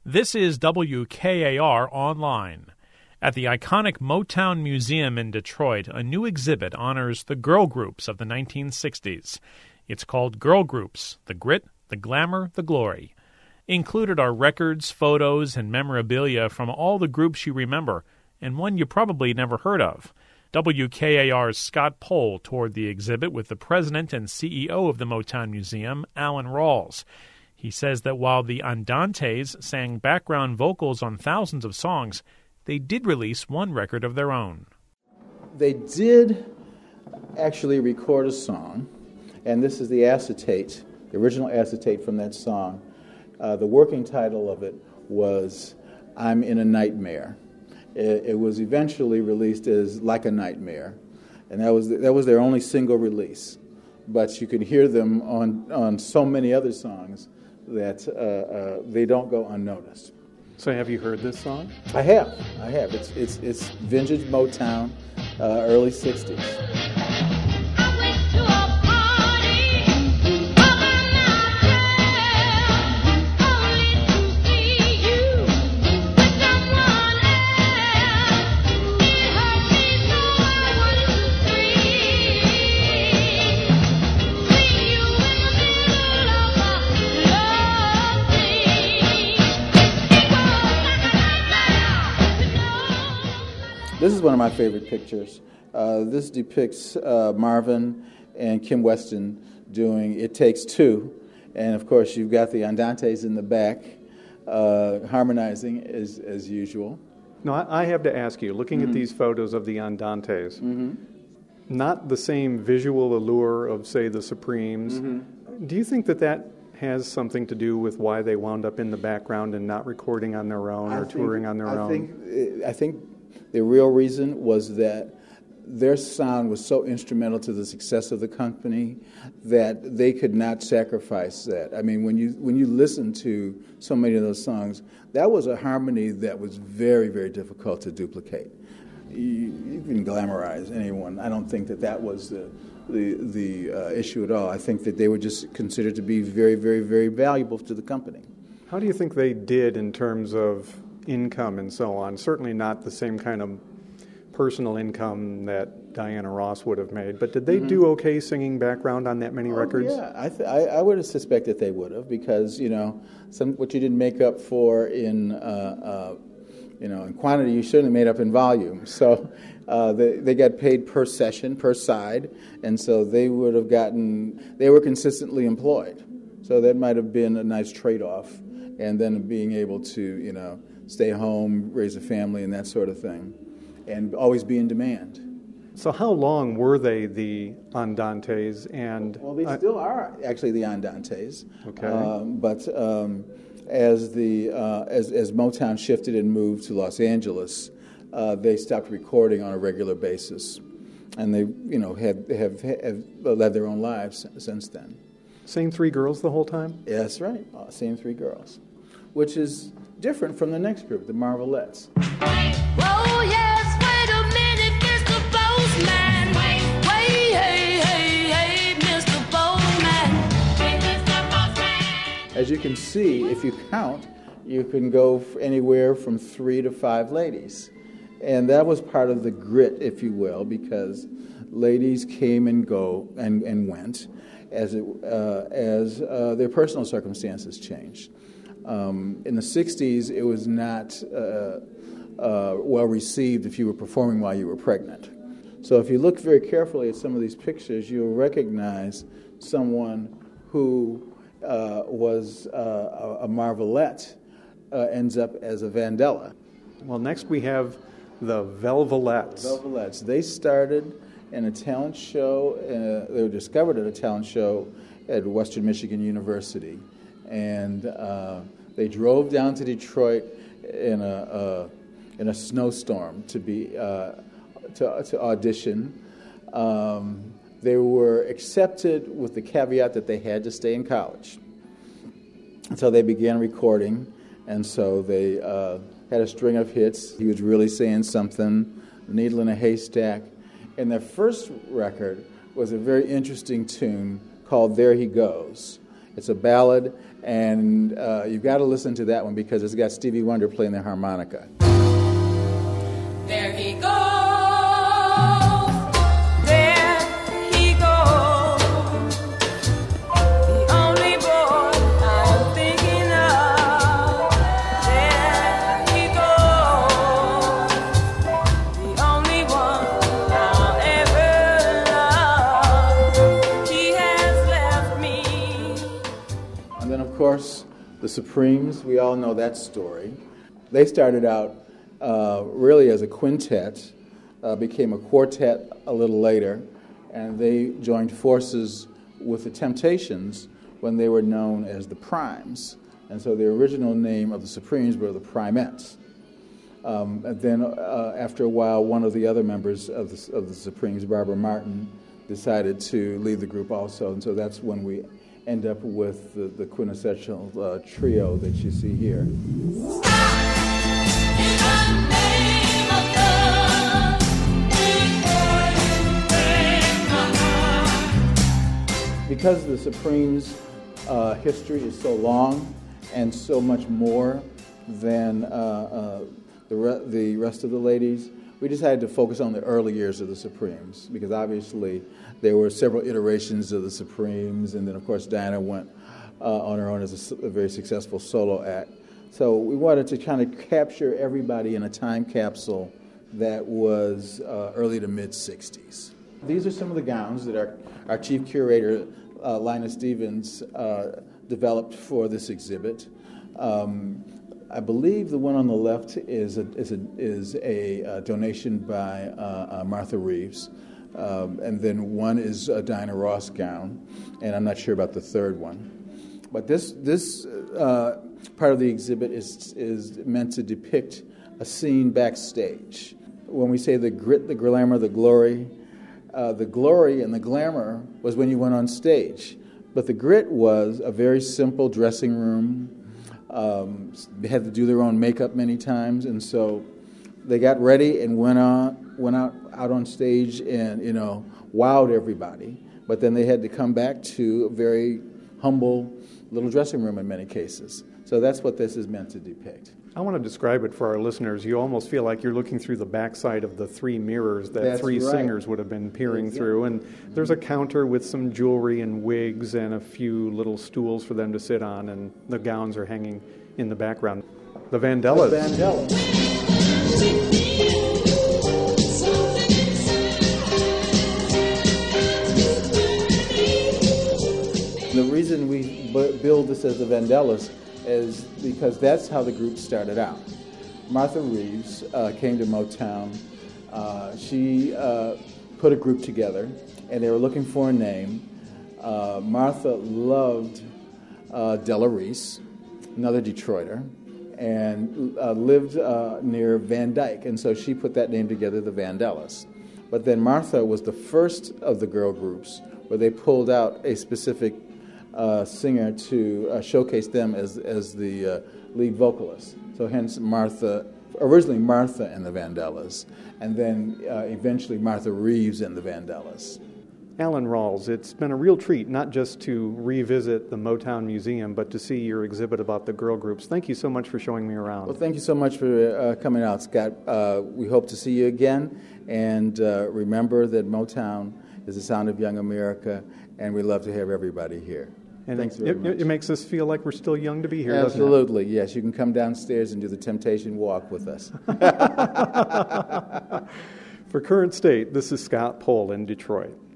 This is WKAR Online. At the iconic Motown Museum in Detroit, a new exhibit honors the girl groups of the 1960s. It's called Girl Groups: The Grit, the Glamour, the Glory. Included are records, photos, and memorabilia from all the groups you remember, and one you probably never heard of. WKAR's Scott Pohl toured the exhibit with the president and CEO of the Motown Museum, Alan Rawls. He says that while the Andantes sang background vocals on thousands of songs, they did release one record of their own. They did actually record a song, and this is the acetate, the original acetate from that song. The working title of it was I'm in a Nightmare. It was eventually released as Like a Nightmare, and that was their only single release. But you could hear them on so many other songs that they don't go unnoticed. So have you heard this song? I have. It's vintage Motown, early 60s. This is one of my favorite pictures. This depicts Marvin and Kim Weston doing It Takes Two. And, of course, you've got the Andantes in the back harmonizing as usual. No, I have to ask you, looking at these photos of the Andantes, not the same visual allure of, say, the Supremes. Do you think that has something to do with why they wound up in the background and not recording on their own or touring on their own? I think the real reason was that their sound was so instrumental to the success of the company that they could not sacrifice that. I mean, when you listen to so many of those songs, that was a harmony that was very, very difficult to duplicate. You can glamorize anyone. I don't think that was the issue at all. I think that they were just considered to be very, very, very valuable to the company. How do you think they did in terms of income and so on? Certainly not the same kind of personal income that Diana Ross would have made, but did they do okay singing background on that many records? Yeah, I would have suspected they would have, because what you didn't make up for in in quantity, you certainly made up in volume. So they got paid per session, per side, and so they were consistently employed. So that might have been a nice trade-off, and then being able to stay home, raise a family, and that sort of thing, and always be in demand. So how long were they the Andantes? Well, they still are actually the Andantes. Okay. But as Motown shifted and moved to Los Angeles, they stopped recording on a regular basis, and they have led their own lives since then. Same three girls the whole time? Yeah, that's right. Same three girls, which is different from the next group, the Marvelettes. Oh, yes, wait a minute, Mr. Postman. Wait, hey, Mr. Postman. As you can see, if you count, you can go anywhere from 3 to 5 ladies. And that was part of the grit, if you will, because ladies came and went as their personal circumstances changed. In the 60s, it was not well received if you were performing while you were pregnant. So if you look very carefully at some of these pictures, you'll recognize someone who was a Marvelette ends up as a Vandella. Well, next we have the Velvelettes. Velvelettes. They started in a talent show. They were discovered at a talent show at Western Michigan University. And they drove down to Detroit in a snowstorm to audition. They were accepted with the caveat that they had to stay in college. So they began recording, and so they had a string of hits. He Was Really Saying Something, Needle in a Haystack. And their first record was a very interesting tune called There He Goes. It's a ballad, and you've got to listen to that one because it's got Stevie Wonder playing the harmonica. There he goes. There he goes. The only boy I'm thinking of. There he goes. The only one I'll ever love. He has left me. And then, of course, the Supremes. We all know that story. They started out really as a quintet, became a quartet a little later, and they joined forces with the Temptations when they were known as the Primes. And so the original name of the Supremes were the Primettes. And then after a while, one of the other members of the Supremes, Barbara Martin, decided to leave the group also, and so that's when we end up with the quintessential trio that you see here. Because the Supremes' history is so long and so much more than the rest of the ladies, we decided to focus on the early years of the Supremes because obviously there were several iterations of the Supremes, and then of course Diana went on her own as a very successful solo act. So we wanted to kind of capture everybody in a time capsule that was early to mid-60s. These are some of the gowns that our chief curator, Linus Stevens, developed for this exhibit. I believe the one on the left is a donation by Martha Reeves, and then one is a Diana Ross gown, and I'm not sure about the third one. But this part of the exhibit is meant to depict a scene backstage. When we say the grit, the glamour, the glory and the glamour was when you went on stage. But the grit was a very simple dressing room. They had to do their own makeup many times, and so they got ready and went out on stage and wowed everybody. But then they had to come back to a very humble little dressing room in many cases. So that's what this is meant to depict. I want to describe it for our listeners. You almost feel like you're looking through the backside of the three mirrors that That's three right. singers would have been peering through. And there's a counter with some jewelry and wigs and a few little stools for them to sit on, and the gowns are hanging in the background. The Vandellas. The Vandellas. The reason we build this as the Vandellas is because that's how the group started out. Martha Reeves came to Motown. She put a group together, and they were looking for a name. Martha loved Della Reese, another Detroiter, and lived near Van Dyke, and so she put that name together, the Vandellas. But then Martha was the first of the girl groups where they pulled out a specific singer to showcase them as the lead vocalist. So hence originally Martha and the Vandellas, and then eventually Martha Reeves and the Vandellas. Alan Rawls, it's been a real treat not just to revisit the Motown Museum, but to see your exhibit about the girl groups. Thank you so much for showing me around. Well, thank you so much for coming out, Scott. We hope to see you again, and remember that Motown is the sound of young America, and we love to have everybody here. And thanks very much. It makes us feel like we're still young to be here, Absolutely, yes. You can come downstairs and do the Temptation Walk with us. For Current State, this is Scott Pohl in Detroit.